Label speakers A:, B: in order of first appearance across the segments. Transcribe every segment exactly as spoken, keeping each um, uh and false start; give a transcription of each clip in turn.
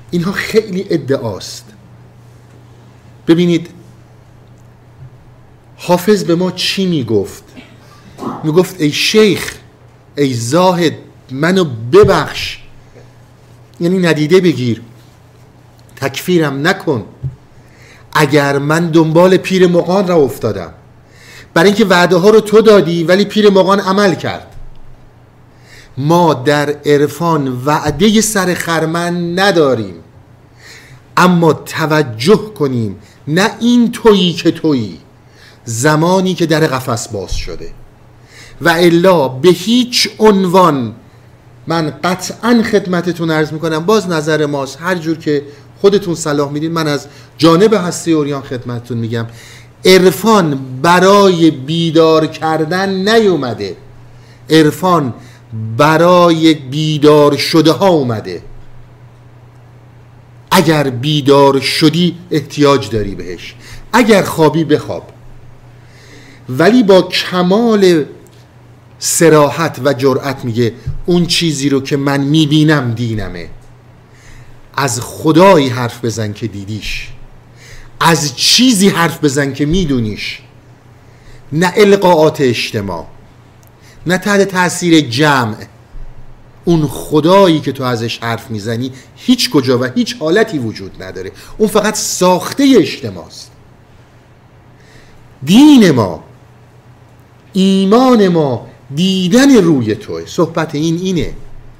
A: اینها خیلی ادعاست. ببینید حافظ به ما چی میگفت؟ میگفت ای شیخ، ای زاهد، منو ببخش، یعنی ندیده بگیر، تکفیرم نکن. اگر من دنبال پیر مغان را افتادم، برای اینکه وعده ها رو تو دادی ولی پیر مغان عمل کرد. ما در عرفان وعده سر خرمن نداریم، اما توجه کنیم نه این تویی که تویی، زمانی که در قفس باز شده. و الا به هیچ عنوان، من قطعا خدمتتون عرض میکنم، باز نظر ماست، هر جور که خودتون صلاح میدین، من از جانب هسته اوریان خدمتتون میگم عرفان برای بیدار کردن نیومده، عرفان برای بیدار شده ها اومده. اگر بیدار شدی احتیاج داری بهش، اگر خوابی بخواب، ولی با کمال صراحت و جرأت میگه اون چیزی رو که من میبینم دینمه. از خدایی حرف بزن که دیدیش، از چیزی حرف بزن که میدونیش، نه القاءات اجتماع، نه تحت تاثیر جمع. اون خدایی که تو ازش حرف میزنی هیچ کجا و هیچ حالتی وجود نداره، اون فقط ساخته اجتماعست. دین ما، ایمان ما دیدن روی توه. صحبت این اینه،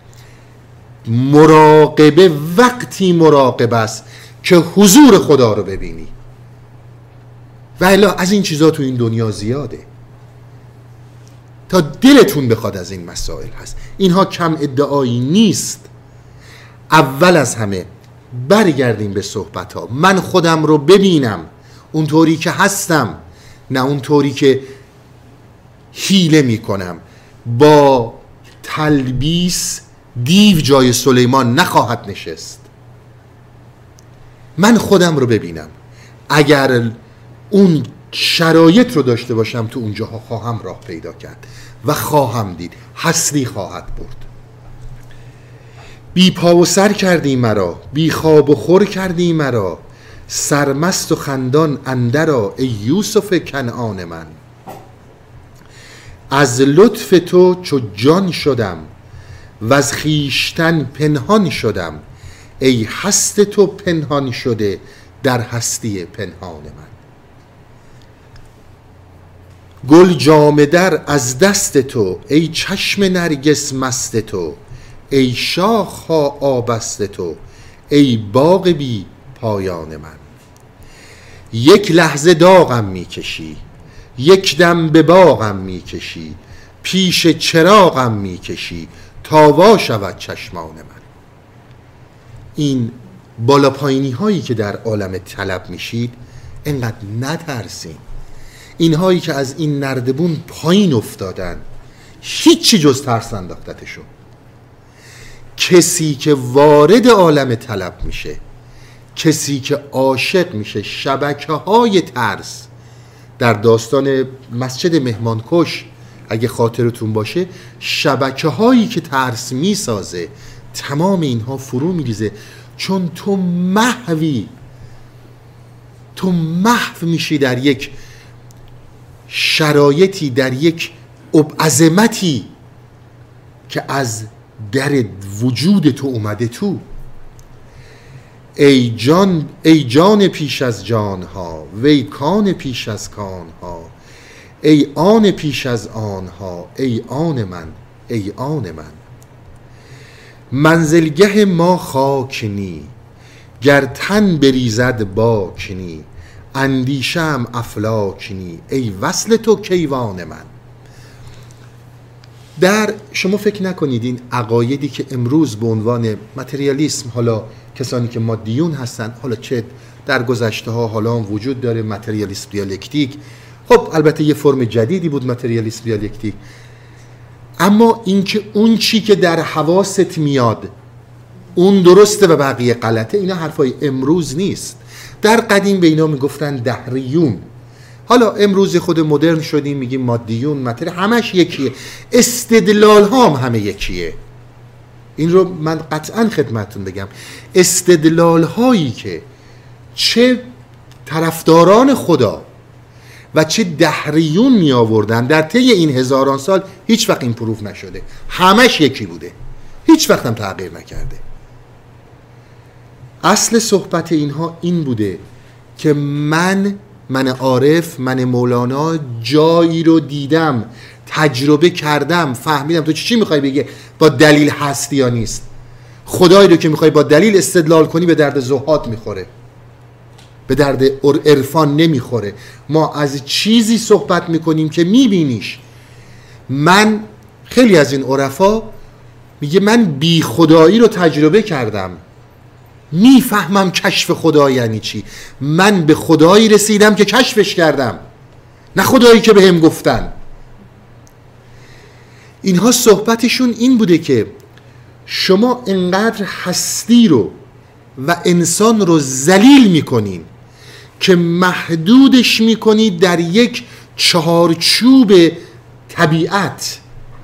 A: مراقبه وقتی مراقبه است که حضور خدا رو ببینی. و الا از این چیزا تو این دنیا زیاده، تا دلتون بخواد از این مسائل هست. اینها کم ادعایی نیست. اول از همه برگردیم به صحبت ها، من خودم رو ببینم اونطوری که هستم، نه اونطوری که حیله میکنم. با تلبیس دیو جای سلیمان نخواهد نشست. من خودم رو ببینم، اگر اون شرایط رو داشته باشم تو اونجاها خواهم راه پیدا کرد و خواهم دید، حسری خواهد برد. بی پا و سر کردی مرا، بی خواب و خور کردی مرا، سرمست و خندان اندرا ای یوسف کنعان من. از لطف تو چو جان شدم و از خویشتن پنهان شدم، ای هست تو پنهان شده در هستی پنهان من. گل جامه در از دست تو، ای چشم نرگس مست تو، ای شاخ ها آبست تو، ای باغ بی پایان من. یک لحظه داغم میکشی، یک دم به باغم میکشی، پیش چراغم میکشی تا وا شود چشمان من. این بالا پایینی هایی که در عالم طلب میشید اینقدر نترسین. اینهایی که از این نردبون پایین افتادن هیچی جز ترس انداختتشون. کسی که وارد عالم طلب میشه، کسی که عاشق میشه، شبکه های ترس در داستان مسجد مهمانکش اگه خاطرتون باشه، شبکه هایی که ترس میسازه تمام اینها فرو میریزه، چون تو محوی، تو محو میشی در یک شرایطی، در یک عظمتی که از در وجود تو اومده تو. ای جان، ای جان پیش از جانها، وی کان پیش از کانها، ای آن پیش از آنها، ای آن من، ای آن من. منزلگه ما خاکنی، گر تن بریزد باکنی، اندیشم افلاکنی، ای وصل تو کیوان من. در شما فکر نکنید این عقایدی که امروز به عنوان متریالیسم، حالا کسانی که مادیون هستن، حالا چه در گذشته ها حالا هم وجود داره متریالیسم دیالکتیک، خب البته یه فرم جدیدی بود متریالیسم دیالکتیک، اما اینکه اون چی که در حواست میاد اون درسته و بقیه غلطه، اینا حرفای امروز نیست. در قدیم به اینا میگفتن دهریون، حالا امروز خود مدرن شدیم میگیم مادیون، متر، همش یکیه، استدلال ها هم همه یکیه. این رو من قطعا خدمتتون بگم، استدلال هایی که چه طرفداران خدا و چه دهریون می آوردن در طی این هزاران سال هیچ وقت ایمپروف نشده، همش یکی بوده، هیچ وقت هم تغییر نکرده. اصل صحبت اینها این بوده که من من عارف، من مولانا جایی رو دیدم، تجربه کردم، فهمیدم. تو چی میخوای بگی با دلیل هستی یا نیست؟ خدایی رو که میخوای با دلیل استدلال کنی به درد زهاد میخوره، به درد عرفان نمیخوره. ما از چیزی صحبت میکنیم که میبینیش. من خیلی از این عرفا میگه من بی خدایی رو تجربه کردم، میفهمم کشف خدا یعنی چی. من به خدایی رسیدم که کشفش کردم، نه خدایی که به هم گفتن. اینها صحبتشون این بوده که شما انقدر هستی رو و انسان رو ذلیل میکنین که محدودش میکنید در یک چهارچوب طبیعت.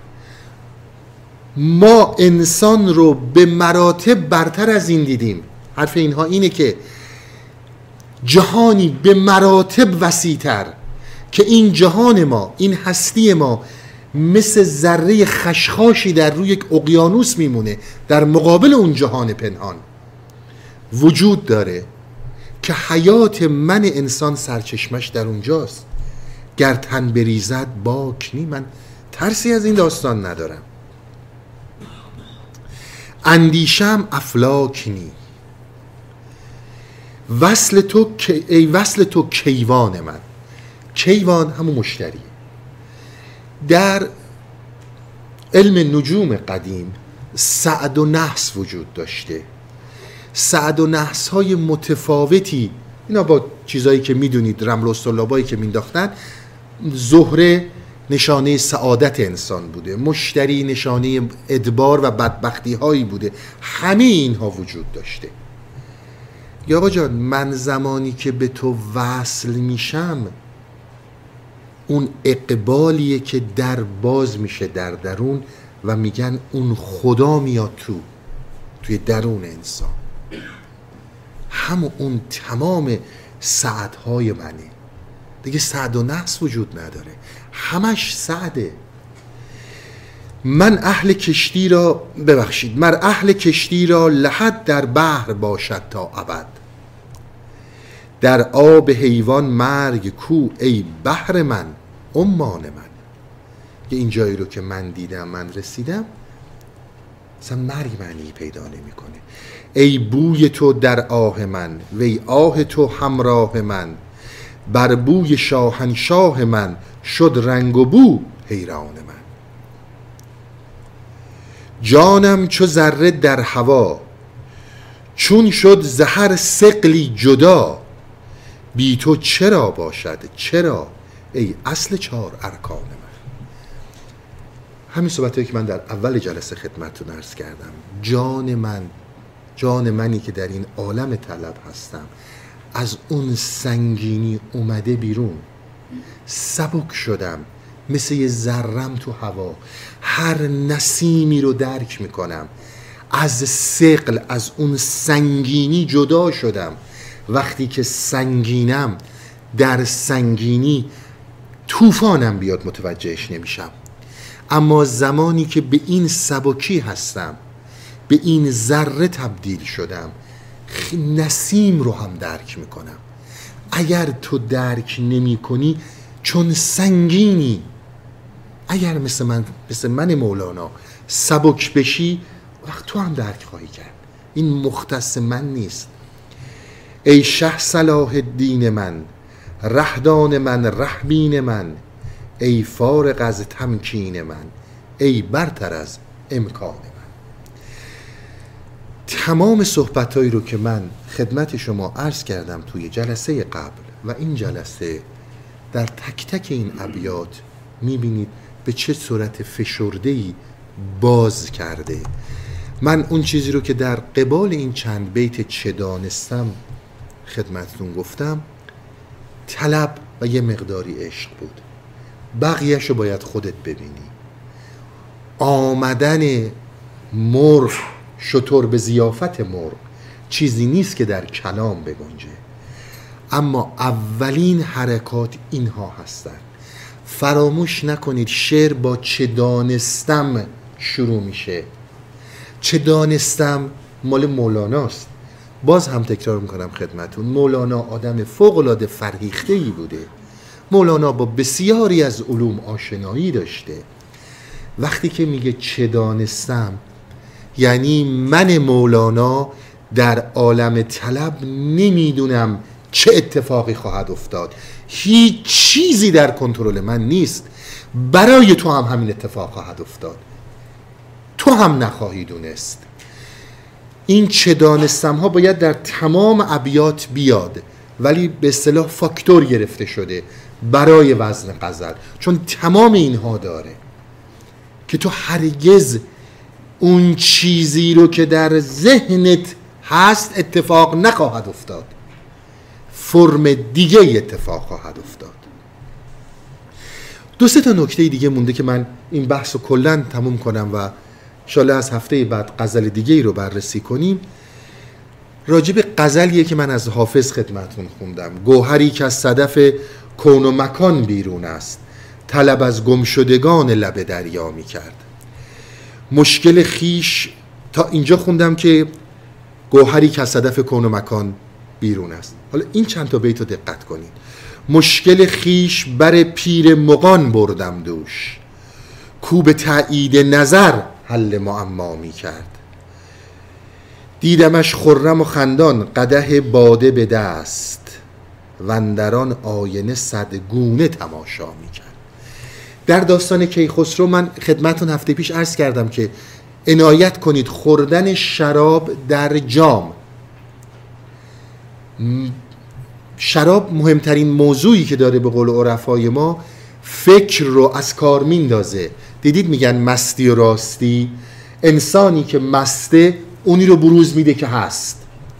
A: ما انسان رو به مراتب برتر از این دیدیم. حرف اینها اینه که جهانی به مراتب وسیع‌تر، که این جهان ما، این هستی ما مثل ذره خشخاشی در روی یک اقیانوس میمونه در مقابل اون جهان پنهان وجود داره که حیات من انسان سرچشمش در اونجاست. گر تن بریزد باک نی. من ترسی از این داستان ندارم. اندیشم افلاک نی. وصل تو ای وصل تو کیوان من. کیوان همون مشتریه. در علم نجوم قدیم سعد و نحس وجود داشته. سعد و نحس های متفاوتی، اینا با چیزایی که میدونید، رمل و سلابایی که مینداختن. زهره نشانه سعادت انسان بوده، مشتری نشانه ادبار و بدبختی هایی بوده. همه اینها وجود داشته. یا آقا جان، من زمانی که به تو وصل میشم، اون اقبالیه که در باز میشه در درون و میگن اون خدا میاد تو توی درون انسان. همون اون تمام سعدهای منه دیگه. سعد و نحس وجود نداره، همش سعده. من اهل کشتی را ببخشید مر اهل کشتی را لحد در بحر باشد تا ابد. در آب حیوان مرگ کو ای بحر من عمان من. که این جایی رو که من دیدم، من رسیدم، اصلا مرگ معنی پیدا نمیکنه. ای بوی تو در آه من وی آه تو همراه من. بر بوی شاهنشاه من شد رنگ و بو حیران من. جانم چو ذره در هوا چون شد زهر ثقلی جدا. بی تو چرا باشد چرا ای اصل چار ارکان من. همین صحبتایی که من در اول جلسه خدمتتون عرض کردم. جان من، جان منی که در این عالم طلب هستم، از اون سنگینی اومده بیرون. سبک شدم مثل یه ذرم تو هوا. هر نسیمی رو درک میکنم. از ثقل، از اون سنگینی جدا شدم. وقتی که سنگینم، در سنگینی طوفانم بیاد متوجهش نمیشم. اما زمانی که به این سبکی هستم، به این ذره تبدیل شدم، نسیم رو هم درک میکنم. اگر تو درک نمی کنی چون سنگینی، اگر مثل من مثل من مولانا سبک بشی، وقت تو هم درک خواهی کرد. این مختص من نیست. ای شه صلاح الدین من، رهدان من، رهبین من. ای فارغ از تمکین من، ای برتر از امکان من. تمام صحبتایی رو که من خدمت شما عرض کردم توی جلسه قبل و این جلسه، در تک تک این ابیات میبینید به چه صورت فشرده‌ای باز کرده. من اون چیزی رو که در قبال این چند بیت چه دانستم خدمتتون گفتم، طلب و یه مقداری عشق بود. بقیه‌شو باید خودت ببینی. آمدن مرغ، شتر به ضیافت مرغ چیزی نیست که در کلام بگنجه، اما اولین حرکات اینها هستند. فراموش نکنید شعر با چه دانستم شروع میشه. چه دانستم مال مولاناست. باز هم تکرار میکنم خدمتون، مولانا آدم فوق‌العاده فرهیخته‌ای بوده. مولانا با بسیاری از علوم آشنایی داشته. وقتی که میگه چه دانستم، یعنی من مولانا در عالم طلب نمیدونم چه اتفاقی خواهد افتاد، هیچ چیزی در کنترل من نیست. برای تو هم همین اتفاق خواهد افتاد، تو هم نخواهی دونست. این چه دانستم ها باید در تمام ابیات بیاد، ولی به اصطلاح فاکتور گرفته شده برای وزن غزل، چون تمام اینها داره که تو هرگز اون چیزی رو که در ذهنت هست اتفاق نخواهد افتاد، فرم دیگه اتفاق خواهد افتاد. دو سه تا نکته دیگه مونده که من این بحث رو کلن تموم کنم و انشالله از هفته بعد غزل دیگه ای رو بررسی کنیم. راجب غزلیه که من از حافظ خدمتون خوندم: گوهری که از صدف کون و مکان بیرون است، طلب از گمشدگان لب دریا می کرد. مشکل خیش، تا اینجا خوندم که گوهری که از صدف کون و مکان بیرون است. حالا این چند تا بیت رو دقت کنید: مشکل خیش بر پیر مغان بردم دوش، کو به تأیید نظر حل معما می کرد. دیدمش خرم و خندان قدح باده به دست، وندران آینه صد گونه تماشا می کرد. در داستان کیخسرو من خدمتون هفته پیش عرض کردم که عنایت کنید خوردن شراب در جام، شراب مهمترین موضوعی که داره به قول عرفای ما، فکر رو از کار میندازه. دیدید میگن مستی و راستی، انسانی که مسته اونی رو بروز میده که هست.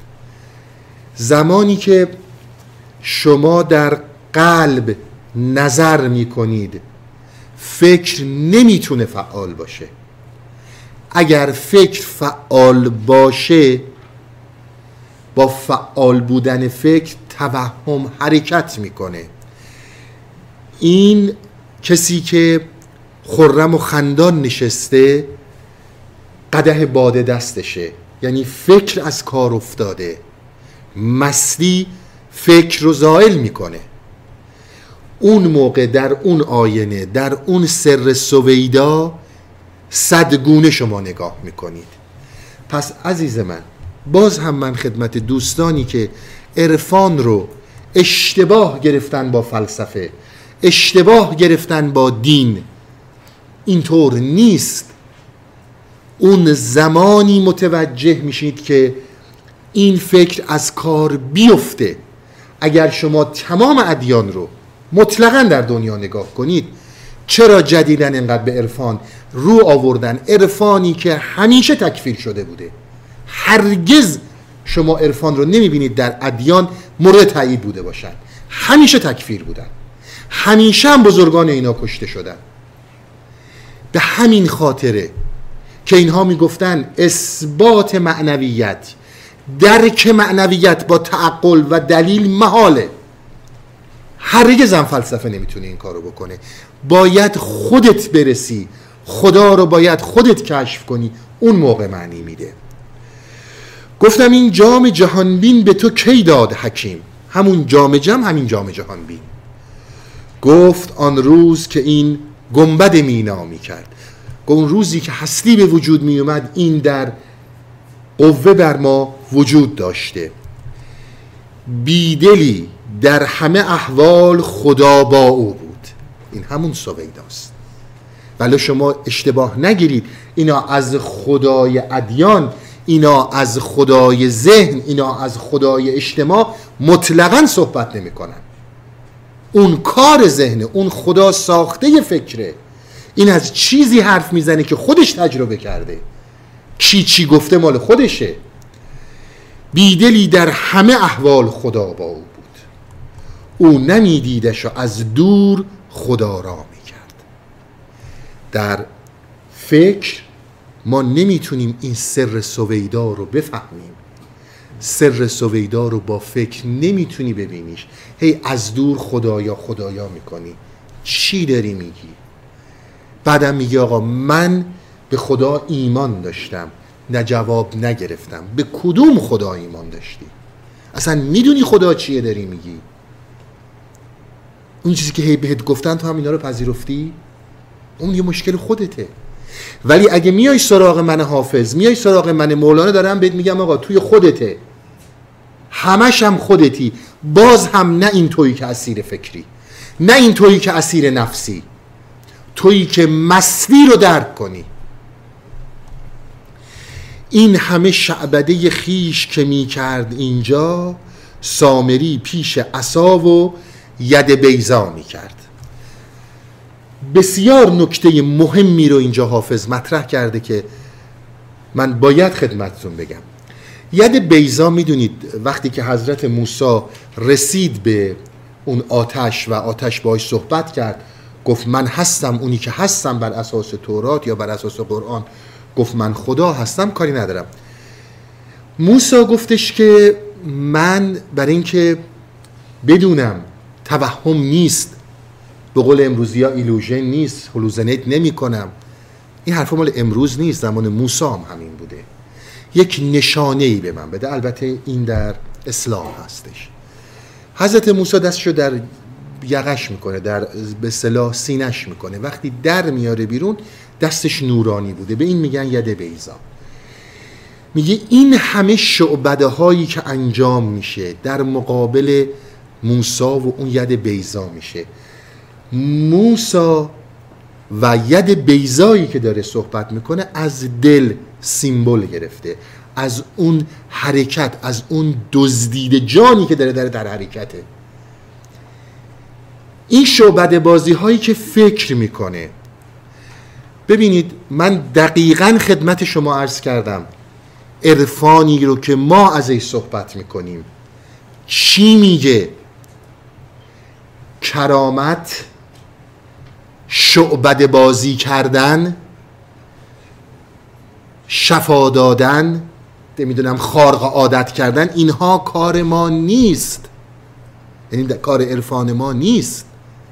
A: زمانی که شما در قلب نظر میکنید، فکر نمیتونه فعال باشه. اگر فکر فعال باشه، با فعال بودن فکر توهم حرکت میکنه. این کسی که خرم و خندان نشسته، قدح باده دستشه، یعنی فکر از کار افتاده. مستی فکر رو زائل میکنه. اون موقع در اون آینه، در اون سر سویدا، صدگونه شما نگاه میکنید. پس عزیز من، باز هم من خدمت دوستانی که عرفان رو اشتباه گرفتن با فلسفه، اشتباه گرفتن با دین، اینطور نیست. اون زمانی متوجه میشید که این فکر از کار بیفته. اگر شما تمام ادیان رو مطلقاً در دنیا نگاه کنید، چرا جدیداً اینقدر به عرفان رو آوردن؟ عرفانی که همیشه تکفیر شده بوده. هرگز شما عرفان رو نمیبینید در ادیان مورد تایید بوده باشن، همیشه تکفیر بودن، همیشه هم بزرگان اینا کشته شدن. به همین خاطره که اینها میگفتن اثبات معنویت، درک معنویت با تعقل و دلیل محاله. هرگز هم فلسفه نمیتونه این کارو بکنه. باید خودت برسی، خدا رو باید خودت کشف کنی، اون موقع معنی میده. گفتم این جام جهانبین به تو کی داد حکیم؟ همون جام جم، همین جام جهانبین. گفت آن روز که این گنبد مینا می کرد. اون روزی که هستی به وجود می اومد، این در قوه بر ما وجود داشته. بیدلی در همه احوال خدا با او بود. این همون سویداست. ولی شما اشتباه نگیرید، اینا از خدای ادیان، اینا از خدای ذهن، اینا از خدای اجتماع مطلقاً صحبت نمی کنن. اون کار ذهنه، اون خدا ساخته فکره. این از چیزی حرف میزنه که خودش تجربه کرده. کی چی گفته مال خودشه. بیدلی در همه احوال خدا با او بود، او نمیدیدش و از دور خدا را میکرد. در فکر ما نمیتونیم این سر سویدا رو بفهمیم. سر سویدا رو با فکر نمیتونی ببینیش. هی از دور خدایا خدایا میکنی. چی داری میگی؟ بعدم میگی آقا من به خدا ایمان داشتم، نه جواب نگرفتم. به کدوم خدا ایمان داشتی؟ اصلا میدونی خدا چیه داری میگی؟ اون چیزی که هی بهت گفتن تو هم اینا رو پذیرفتی؟ اون یه مشکل خودته. ولی اگه میای سراغ من حافظ، میای سراغ من مولانا، دارم بهت میگم آقا توی خودته، همش هم خودتی، باز هم نه این تویی که اسیر فکری، نه این تویی که اسیر نفسی، تویی که مستی رو درک کنی. این همه شعبده خیش که می کرد اینجا، سامری پیش عصا و ید بیضا می کرد. بسیار نکته مهمی رو اینجا حافظ مطرح کرده که من باید خدمتتون بگم. ید بیضا میدونید وقتی که حضرت موسی رسید به اون آتش و آتش باهاش صحبت کرد، گفت من هستم اونی که هستم بر اساس تورات یا بر اساس قرآن، گفت من خدا هستم، کاری ندارم. موسی گفتش که من برای اینکه بدونم توهم نیست، به قول امروزی ها ایلوژن نیست، هلوزنیت نمی کنم، این حرف مال امروز نیست، زمان موسی هم همین بوده، یک نشانه ای به من بده. البته این در اسلام هستش. حضرت موسی دستشو در یقش میکنه، در به اصطلاح سینش میکنه، وقتی در میاره بیرون دستش نورانی بوده، به این میگن ید بیضا. میگه این همه شعبده هایی که انجام میشه در مقابل موسی و اون ید بیضا میشه. موسی و ید بیضایی که داره صحبت میکنه از دل سیمبل گرفته، از اون حرکت، از اون دزدیده جانی که داره داره در حرکته. این شعبده بازی هایی که فکر میکنه، ببینید من دقیقاً خدمت شما عرض کردم عرفانی رو که ما ازش صحبت میکنیم چی میگه؟ کرامت، شعبده بازی کردن، شفا دادن، نمیدونم خارق عادت کردن، اینها کار ما نیست، یعنی کار عرفان ما نیست.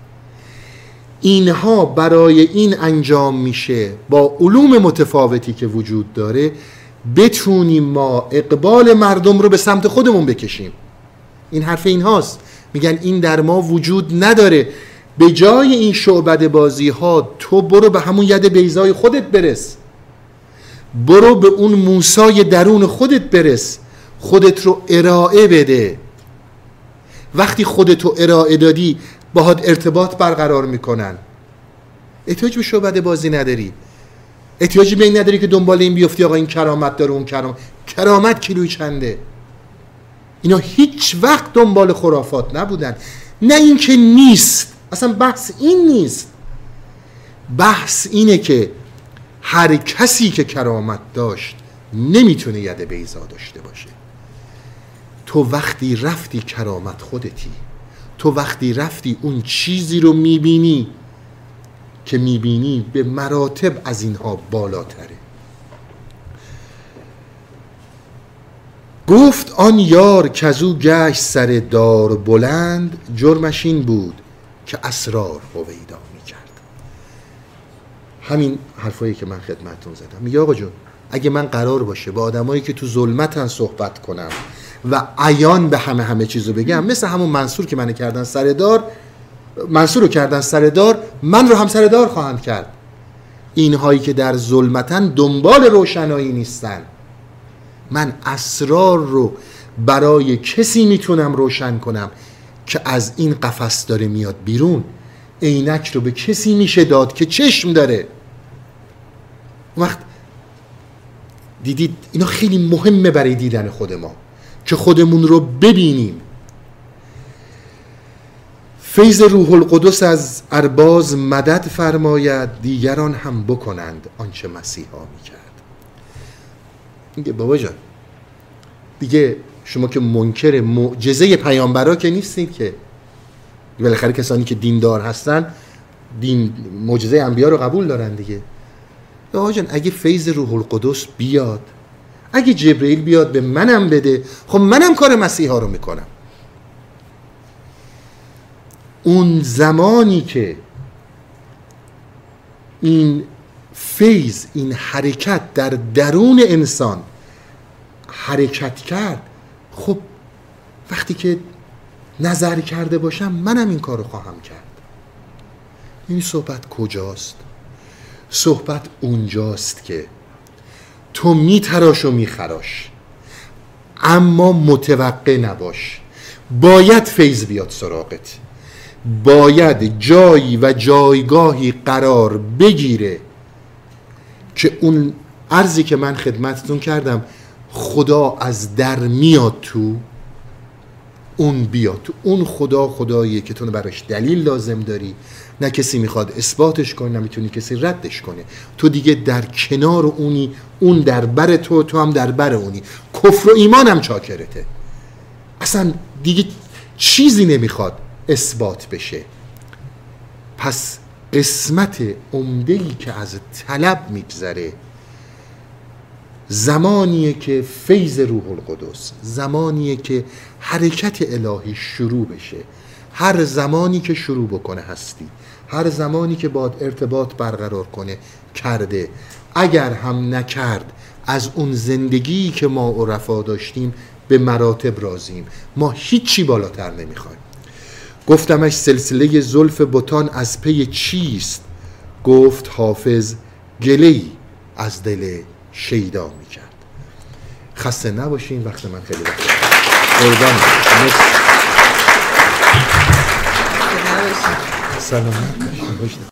A: اینها برای این انجام میشه با علوم متفاوتی که وجود داره بتونیم ما اقبال مردم رو به سمت خودمون بکشیم. این حرف اینهاست، میگن این در ما وجود نداره. به جای این شعبده بازی ها تو برو به همون ید بیضای خودت برس، برو به اون موسی درون خودت برس، خودت رو ارائه بده. وقتی خودت رو ارائه دادی باهات ارتباط برقرار میکنن. احتیاج به شعبده بازی نداری، احتیاجی به این نداری که دنبال این بیفتی آقا این کرامت داره اون کرامت. کرامت کیلوی چنده؟ اینا هیچ وقت دنبال خرافات نبودن. نه این که نیست، اصلا بحث این نیست، بحث اینه که هر کسی که کرامت داشت نمیتونه ید بیضا داشته باشه. تو وقتی رفتی کرامت خودتی، تو وقتی رفتی اون چیزی رو میبینی که میبینی به مراتب از اینها بالاتره. گفت آن یار کزو گشت سر دار بلند، جرمش این بود که اسرار هویدا میکرد. همین حرفایی که من خدمتتون زدم. میگه آقا جون اگه من قرار باشه با آدمایی که تو ظلمتن صحبت کنم و عیان به همه همه چیزو بگم، مثل همون منصور که منو کردن سردار، منصور رو کردن سردار، من رو هم سردار خواهند کرد. اینهایی که در ظلمتن دنبال روشنایی نیستن. من اسرار رو برای کسی میتونم روشن کنم که از این قفس داره میاد بیرون. عینک رو به کسی میشه داد که چشم داره. وقت دیدید اینا خیلی مهمه برای دیدن خود ما که خودمون رو ببینیم. فیض روح القدس از ارباز مدد فرماید، دیگران هم بکنند آنچه مسیحا میکرد. میگه بابا جان دیگه شما که منکر معجزه پیامبرا که نیستید که، بالاخره کسانی که دیندار هستن دین معجزه انبیا رو قبول دارن دیگه. آقا جان اگه فیض روح القدس بیاد، اگه جبرئیل بیاد به منم بده، خب منم کار مسیحا رو میکنم. اون زمانی که این فیض، این حرکت در درون انسان حرکت کرد، خب وقتی که نظر کرده باشم منم این کار رو خواهم کرد. این صحبت کجاست؟ صحبت اونجاست که تو میتراش و میخراش، اما متوقع نباش. باید فیض بیاد سراغت، باید جایی و جایگاهی قرار بگیره که اون عرضی که من خدمتتون کردم، خدا از در میاد تو، اون بیاد تو. اون خدا خداییه که تو براش دلیل لازم داری، نه کسی میخواد اثباتش کنه، نه میتونی کسی ردش کنه. تو دیگه در کنار اونی، اون در بر تو، تو هم در بر اونی. کفر و ایمان هم چاکرته، اصلا دیگه چیزی نمیخواد اثبات بشه. پس قسمت عمده‌ای که از طلب میگذره زمانیه که فیض روح القدس، زمانیه که حرکت الهی شروع بشه. هر زمانی که شروع بکنه هستی، هر زمانی که باید ارتباط برقرار کنه کرده. اگر هم نکرد، از اون زندگی که ما و رفا داشتیم به مراتب راضیم. ما هیچی بالاتر نمیخوایم. گفتمش سلسله زلف بتان از پی چیست؟ گفت حافظ گله‌ای از دل شیدا میکرد. خسته نباشین، وقت من خیلی وقت قربان. سلامت باشین.